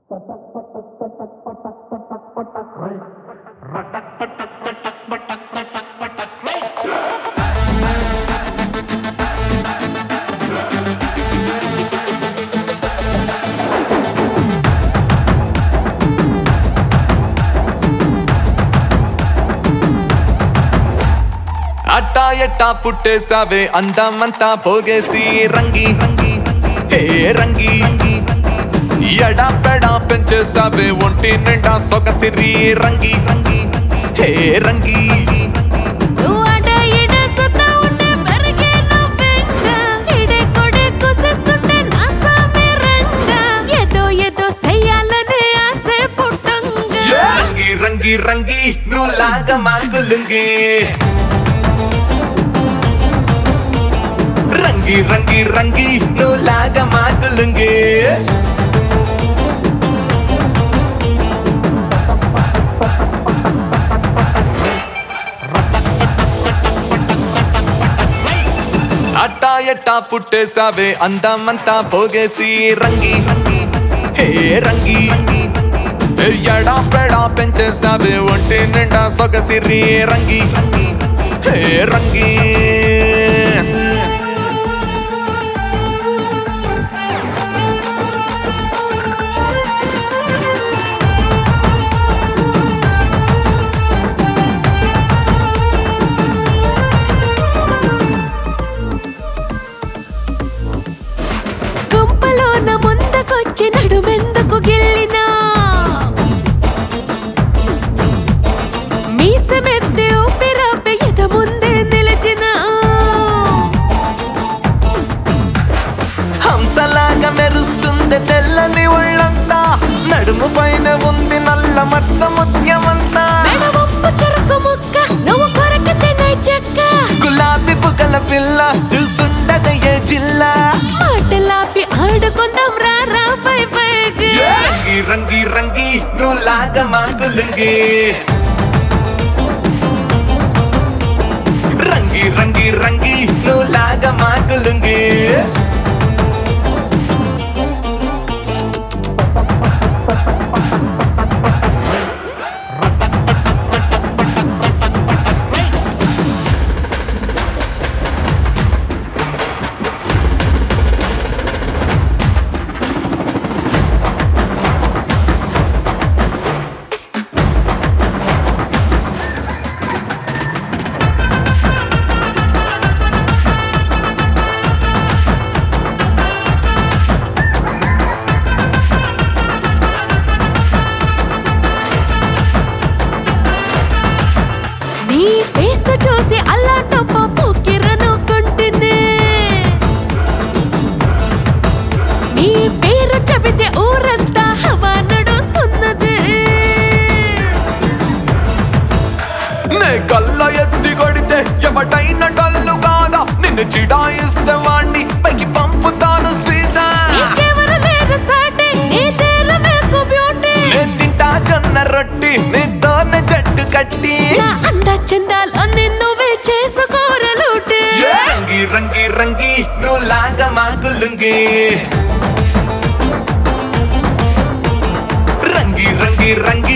అట్టా ఎట్టా పుట్టేసావే అందమంతా పోగేసి రంగి హే రంగి ఎడా పెడా పెంచేసావే ఒంటి నిండా సొగసిరి రంగి హే రంగి రంగి రంగి నువ్వు లాగా మాకులుంగి రంగి రంగి రంగి నువ్వు లాగా మాకులుంగి అట్టా ఎట్టా పుట్టేసావే అందమంతా పోగేసి రంగి హే రంగి ఎడా పెడా పెంచేసావే ఒంటి నిండా సొగసిరి రంగి హే రంగి గుంపలోన ముందుకొచ్చి నడుమెందుకు గిల్లినా మీసమెత్తి ఊపిరాపే ఎద ముందే నిలిచిన హంసలాగా మెరుస్తుంది తెల్లని ఒళ్ళంతా నడుము పైన ఉంది నల్ల మత్స ముత్యమంతా మెడవొప్పు చురుకు ముక్క నువ్వు కొరకతే నై చెక్క గులాబీ బుగ్గల పిల్ల చూసుండదయ్యే జిల్లా మాటలాపి ఆడుకుందాం రా పై పైకి రంగి రంగి రంగి నువ్వు లాగా మాకులుంగి రంగి రంగి రంగి నువ్వు లాగా మాకులుంగి నీ ఫేస్ చూసి అలా టొప్ప పొక్కిరనుకుంటునే నీ పేరు చెబితే ఊరంతా హవా నడుస్తున్నది నే కళ్ళ ఎత్తి కొడితే ఎవడైనా కళ్ళు కాదా నిన్ను చిడాయిస్తే వాణ్ణి పైకి పంపుతాను సీదా నీకెవరు లేరు సాటి నీ తేరమేకు బ్యూటీ నే తింటా జొన్న రొట్టి నీతోనే జట్టు కట్టి నా అంద చందాలు అన్ని నువ్వే చేసుకోరలుటే రంగి రంగి రంగి నువ్వు లాగా మాకులుంగి రంగి రంగి రంగి